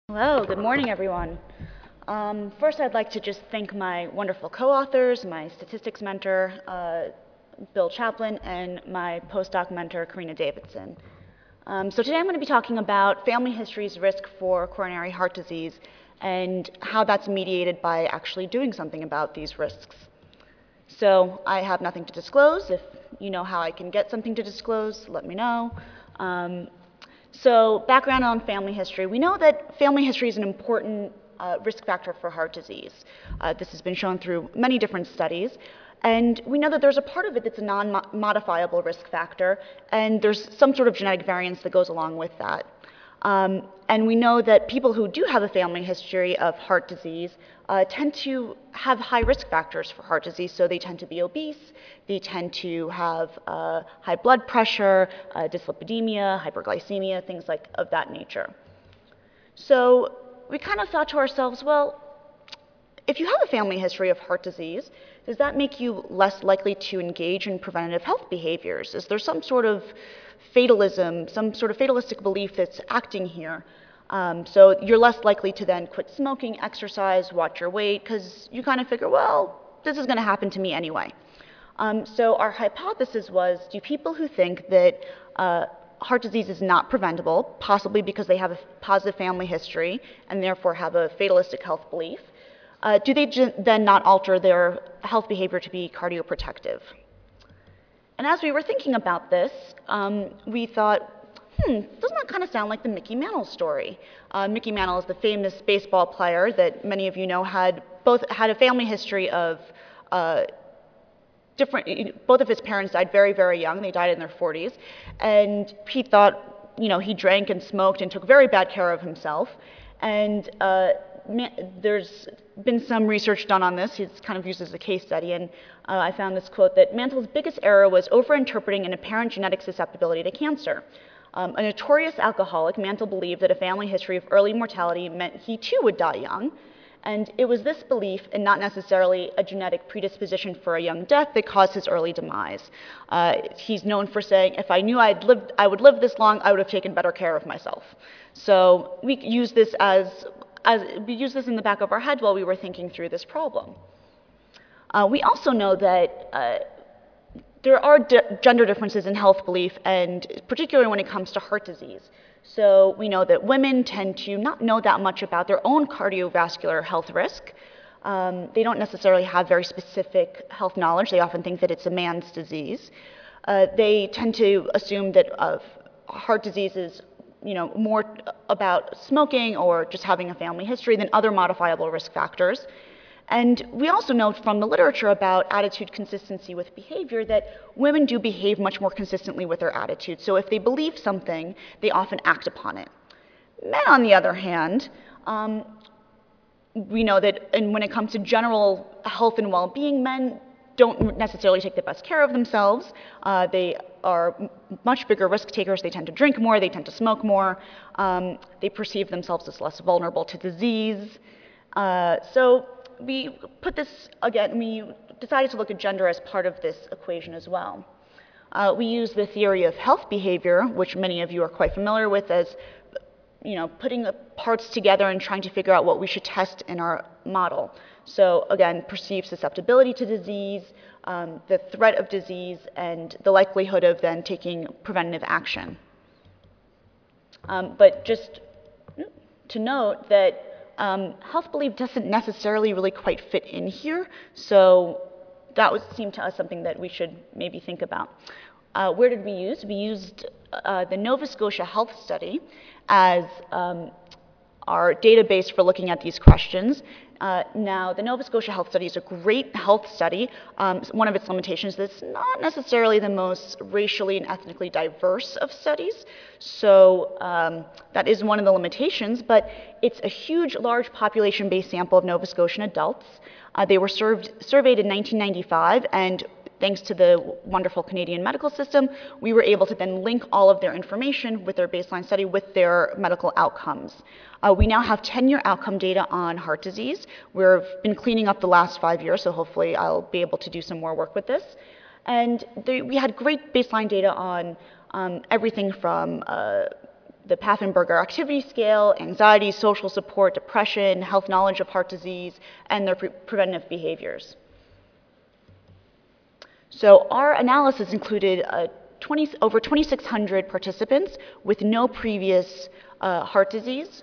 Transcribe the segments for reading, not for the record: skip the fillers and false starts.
Hello, good morning, everyone. First, I'd like to just thank my wonderful co-authors, my statistics mentor, Bill Chaplin, and my postdoc mentor, Karina Davidson. So today I'm going to be talking about family history's risk for coronary heart disease and how that's mediated by actually doing something about these risks. So I have nothing to disclose. If you know how I can get something to disclose, let me know. So background on family history. We know that family history is an important risk factor for heart disease. This has been shown through many different studies. And we know that there's a part of it that's a non-modifiable risk factor, and there's some sort of genetic variance that goes along with that. And we know that people who do have a family history of heart disease tend to have high risk factors for heart disease. So they tend to be obese, they tend to have high blood pressure, dyslipidemia, hyperglycemia, things of that nature. So we kind of thought to ourselves, well, if you have a family history of heart disease, does that make you less likely to engage in preventative health behaviors? Is there some sort of fatalism, some sort of fatalistic belief that's acting here? So you're less likely to then quit smoking, exercise, watch your weight, because you kind of figure, well, this is going to happen to me anyway. So our hypothesis was, do people who think that heart disease is not preventable, possibly because they have a positive family history and therefore have a fatalistic health belief, do they then not alter their health behavior to be cardioprotective? And as we were thinking about this, we thought, doesn't that kind of sound like the Mickey Mantle story? Mickey Mantle is the famous baseball player that many of you know had a family history of both of his parents died very, very young. They died in their 40s. And he thought, he drank and smoked and took very bad care of himself. And there's been some research done on this. It's kind of used as a case study, and I found this quote that Mantle's biggest error was overinterpreting an apparent genetic susceptibility to cancer. A notorious alcoholic, Mantle believed that a family history of early mortality meant he too would die young, and it was this belief and not necessarily a genetic predisposition for a young death that caused his early demise. He's known for saying, if I knew I would live this long, I would have taken better care of myself. So we use this in the back of our head while we were thinking through this problem. We also know that there are gender differences in health belief, and particularly when it comes to heart disease. So we know that women tend to not know that much about their own cardiovascular health risk. They don't necessarily have very specific health knowledge. They often think that it's a man's disease. They tend to assume that heart disease is more about smoking or just having a family history than other modifiable risk factors. And we also know from the literature about attitude consistency with behavior that women do behave much more consistently with their attitude. So if they believe something, they often act upon it. Men, on the other hand, we know that when it comes to general health and well-being, men don't necessarily take the best care of themselves. They are much bigger risk takers. They tend to drink more. They tend to smoke more. They perceive themselves as less vulnerable to disease. So we put this, again, we decided to look at gender as part of this equation as well. We use the theory of health behavior, which many of you are quite familiar with, as putting the parts together and trying to figure out what we should test in our model. So again, perceived susceptibility to disease, the threat of disease, and the likelihood of then taking preventative action. But just to note that health belief doesn't necessarily really quite fit in here, so that would seem to us something that we should maybe think about. Where did we use? We used the Nova Scotia Health Study as our database for looking at these questions. Now, the Nova Scotia Health Study is a great health study. One of its limitations is it's not necessarily the most racially and ethnically diverse of studies. So that is one of the limitations, but it's a huge, large population-based sample of Nova Scotian adults. They were surveyed in 1995, and thanks to the wonderful Canadian medical system, we were able to then link all of their information with their baseline study with their medical outcomes. We now have 10-year outcome data on heart disease. We've been cleaning up the last 5 years, so hopefully I'll be able to do some more work with this. And we had great baseline data on everything from the Pfaffenberger Activity Scale, anxiety, social support, depression, health knowledge of heart disease, and their preventative behaviors. So our analysis included over 2,600 participants with no previous heart disease.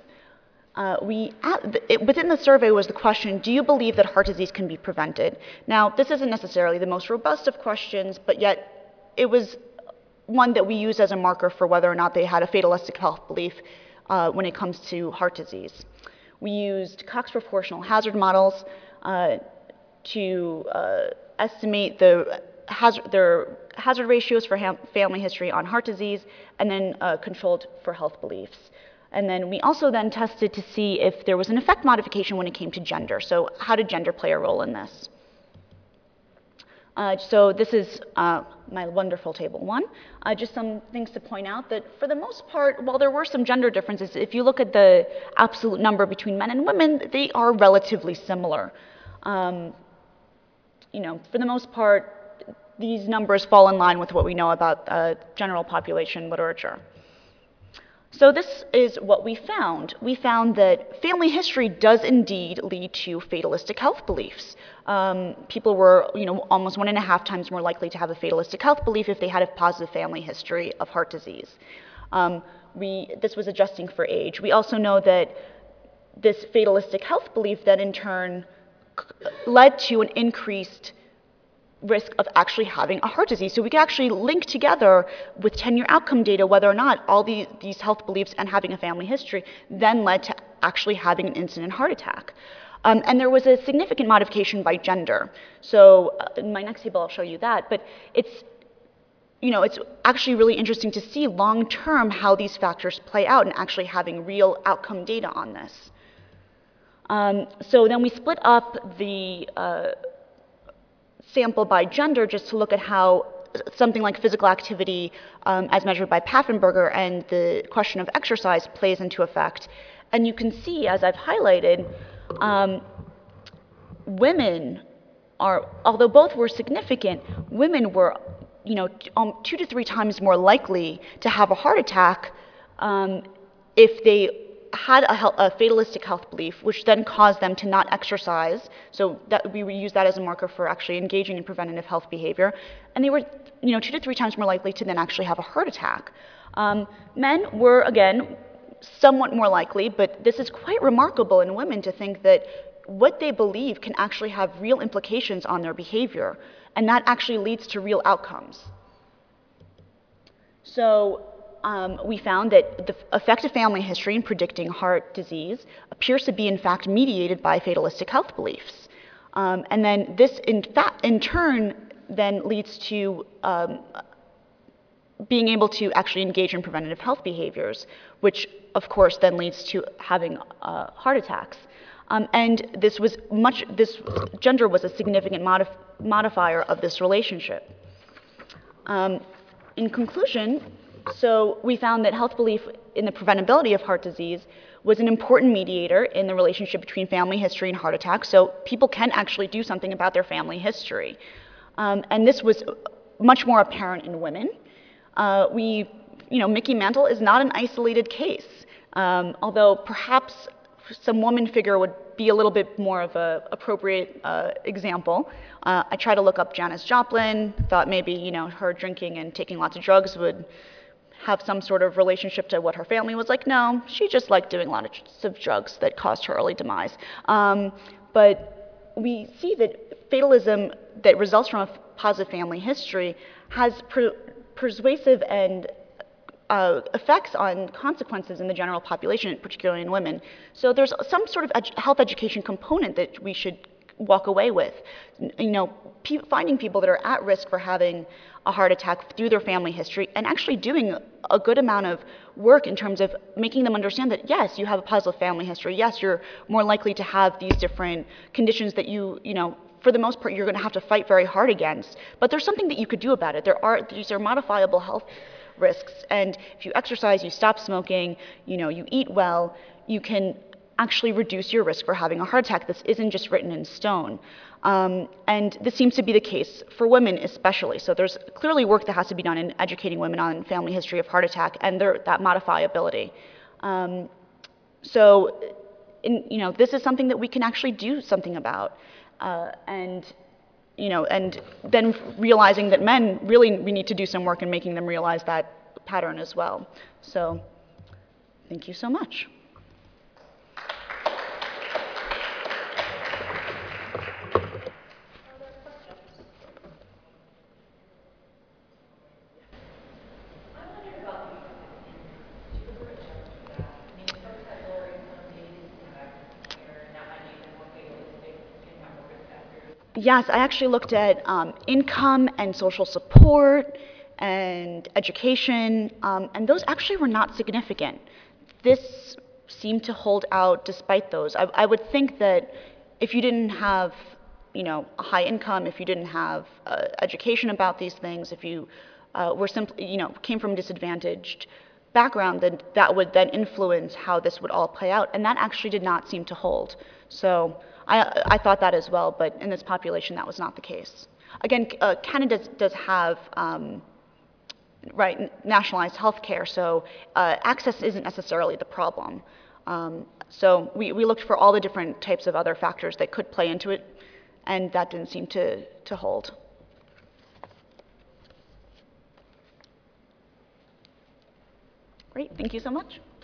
Within the survey was the question, do you believe that heart disease can be prevented? Now, this isn't necessarily the most robust of questions, but yet it was one that we use as a marker for whether or not they had a fatalistic health belief when it comes to heart disease. We used Cox proportional hazard models to estimate their hazard ratios for family history on heart disease, and then controlled for health beliefs. And then we also then tested to see if there was an effect modification when it came to gender. So how did gender play a role in this? So this is my wonderful table 1. Just some things to point out that for the most part, while there were some gender differences, if you look at the absolute number between men and women, they are relatively similar. For the most part, these numbers fall in line with what we know about general population literature. So this is what we found. We found that family history does indeed lead to fatalistic health beliefs. People were, almost 1.5 times more likely to have a fatalistic health belief if they had a positive family history of heart disease. This was adjusting for age. We also know that this fatalistic health belief then in turn led to an increased risk of actually having a heart disease. So we could actually link together with 10-year outcome data whether or not all these health beliefs and having a family history then led to actually having an incident heart attack. And there was a significant modification by gender. So in my next table I'll show you that, but it's actually really interesting to see long-term how these factors play out and actually having real outcome data on this. So then we split up the sample by gender just to look at how something like physical activity as measured by Pfaffenberger and the question of exercise plays into effect. And you can see, as I've highlighted, women are, although both were significant, women were 2 to 3 times more likely to have a heart attack if they had a fatalistic health belief, which then caused them to not exercise. So that we use that as a marker for actually engaging in preventative health behavior. And they were 2 to 3 times more likely to then actually have a heart attack. Men were, again, somewhat more likely, but this is quite remarkable in women to think that what they believe can actually have real implications on their behavior, and that actually leads to real outcomes. So we found that the effect of family history in predicting heart disease appears to be, in fact, mediated by fatalistic health beliefs. And then this, in turn, then leads to being able to actually engage in preventative health behaviors, which, of course, then leads to having heart attacks. And this gender was a significant modifier of this relationship. In conclusion, so we found that health belief in the preventability of heart disease was an important mediator in the relationship between family history and heart attacks, so people can actually do something about their family history. And this was much more apparent in women. Mickey Mantle is not an isolated case, although perhaps some woman figure would be a little bit more of an appropriate example. I tried to look up Janis Joplin, thought maybe her drinking and taking lots of drugs would have some sort of relationship to what her family was like. No, she just liked doing lots of drugs that caused her early demise. But we see that fatalism that results from a positive family history has persuasive and effects on consequences in the general population, particularly in women. So there's some sort of health education component that we should walk away with. Finding people that are at risk for having a heart attack through their family history and actually doing a good amount of work in terms of making them understand that, yes, you have a positive family history. Yes, you're more likely to have these different conditions that for the most part, you're going to have to fight very hard against. But there's something that you could do about it. These are modifiable health risks. And if you exercise, you stop smoking, you eat well, you can actually reduce your risk for having a heart attack. This isn't just written in stone. And this seems to be the case for women especially. So there's clearly work that has to be done in educating women on family history of heart attack and that modifiability. This is something that we can actually do something about. And then realizing that men really, we need to do some work in making them realize that pattern as well. So thank you so much. Yes, I actually looked at income and social support and education, and those actually were not significant. This seemed to hold out despite those. I would think that if you didn't have, a high income, if you didn't have education about these things, if you were simply, came from a disadvantaged background, then that would then influence how this would all play out, and that actually did not seem to hold. So I thought that as well, but in this population, that was not the case. Again, Canada does have nationalized health care, so access isn't necessarily the problem. So we looked for all the different types of other factors that could play into it, and that didn't seem to hold. Great, thank you so much.